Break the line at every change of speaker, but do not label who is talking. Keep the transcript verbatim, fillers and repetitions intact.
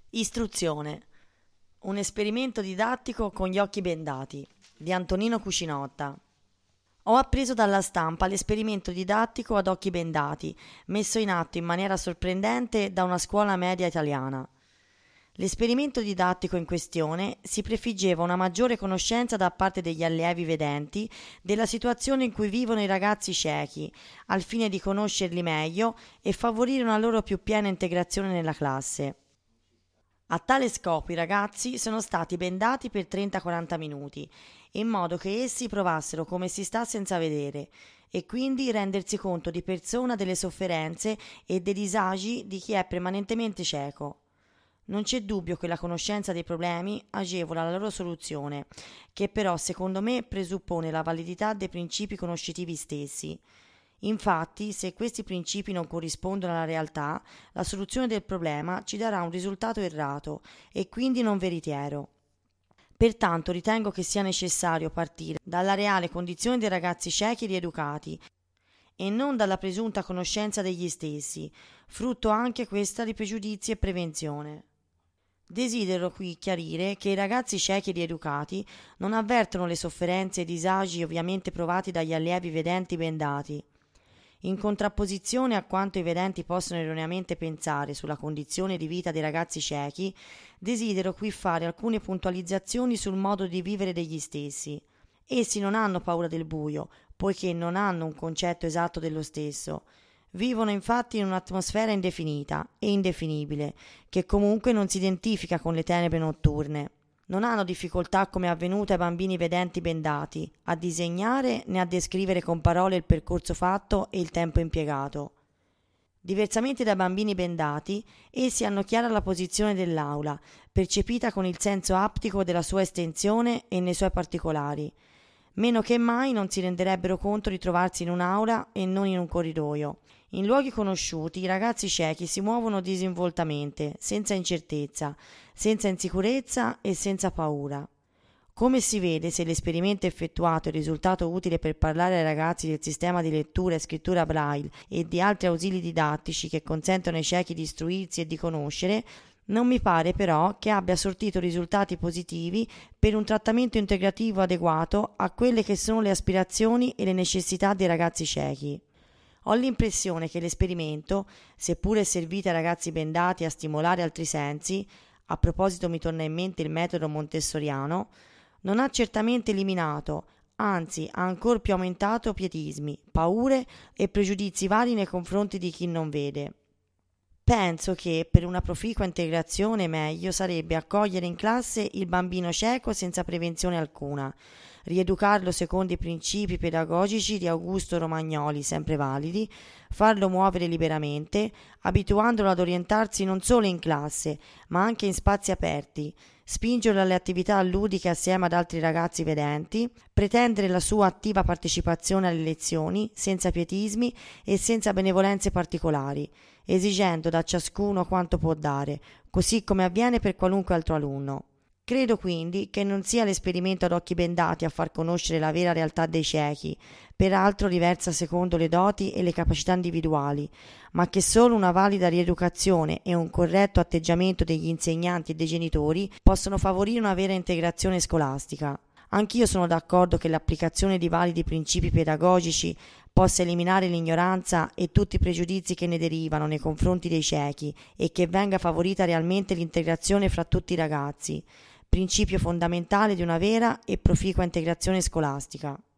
Istruzione. Un esperimento didattico con gli occhi bendati di Antonino Cucinotta. Ho appreso dalla stampa l'esperimento didattico ad occhi bendati, messo in atto in maniera sorprendente da una scuola media italiana. L'esperimento didattico in questione si prefiggeva una maggiore conoscenza da parte degli allievi vedenti della situazione in cui vivono i ragazzi ciechi, al fine di conoscerli meglio e favorire una loro più piena integrazione nella classe. A tale scopo i ragazzi sono stati bendati per trenta quaranta minuti, in modo che essi provassero come si sta senza vedere, e quindi rendersi conto di persona delle sofferenze e dei disagi di chi è permanentemente cieco. Non c'è dubbio che la conoscenza dei problemi agevola la loro soluzione, che però secondo me presuppone la validità dei principi conoscitivi stessi. Infatti, se questi principi non corrispondono alla realtà, la soluzione del problema ci darà un risultato errato e quindi non veritiero. Pertanto ritengo che sia necessario partire dalla reale condizione dei ragazzi ciechi e rieducati e non dalla presunta conoscenza degli stessi, frutto anche questa di pregiudizi e prevenzione. Desidero qui chiarire che i ragazzi ciechi e rieducati non avvertono le sofferenze e i disagi ovviamente provati dagli allievi vedenti bendati. In contrapposizione a quanto i vedenti possono erroneamente pensare sulla condizione di vita dei ragazzi ciechi, desidero qui fare alcune puntualizzazioni sul modo di vivere degli stessi. Essi non hanno paura del buio, poiché non hanno un concetto esatto dello stesso. Vivono infatti in un'atmosfera indefinita e indefinibile, che comunque non si identifica con le tenebre notturne. Non hanno difficoltà, come è avvenuto ai bambini vedenti bendati, a disegnare né a descrivere con parole il percorso fatto e il tempo impiegato. Diversamente dai bambini bendati, essi hanno chiara la posizione dell'aula, percepita con il senso aptico della sua estensione e nei suoi particolari. Meno che mai non si renderebbero conto di trovarsi in un'aula e non in un corridoio. In luoghi conosciuti i ragazzi ciechi si muovono disinvoltamente, senza incertezza, senza insicurezza e senza paura. Come si vede, se l'esperimento effettuato è risultato utile per parlare ai ragazzi del sistema di lettura e scrittura Braille e di altri ausili didattici che consentono ai ciechi di istruirsi e di conoscere, non mi pare però che abbia sortito risultati positivi per un trattamento integrativo adeguato a quelle che sono le aspirazioni e le necessità dei ragazzi ciechi. Ho l'impressione che l'esperimento, seppure è servito ai ragazzi bendati a stimolare altri sensi, a proposito mi torna in mente il metodo montessoriano, non ha certamente eliminato, anzi ha ancor più aumentato pietismi, paure e pregiudizi vari nei confronti di chi non vede. Penso che per una proficua integrazione meglio sarebbe accogliere in classe il bambino cieco senza prevenzione alcuna, rieducarlo secondo i principi pedagogici di Augusto Romagnoli, sempre validi, farlo muovere liberamente, abituandolo ad orientarsi non solo in classe, ma anche in spazi aperti, spingerlo alle attività ludiche assieme ad altri ragazzi vedenti, pretendere la sua attiva partecipazione alle lezioni, senza pietismi e senza benevolenze particolari, esigendo da ciascuno quanto può dare, così come avviene per qualunque altro alunno. Credo quindi che non sia l'esperimento ad occhi bendati a far conoscere la vera realtà dei ciechi, peraltro diversa secondo le doti e le capacità individuali, ma che solo una valida rieducazione e un corretto atteggiamento degli insegnanti e dei genitori possono favorire una vera integrazione scolastica. Anch'io sono d'accordo che l'applicazione di validi principi pedagogici possa eliminare l'ignoranza e tutti i pregiudizi che ne derivano nei confronti dei ciechi e che venga favorita realmente l'integrazione fra tutti i ragazzi, principio fondamentale di una vera e proficua integrazione scolastica.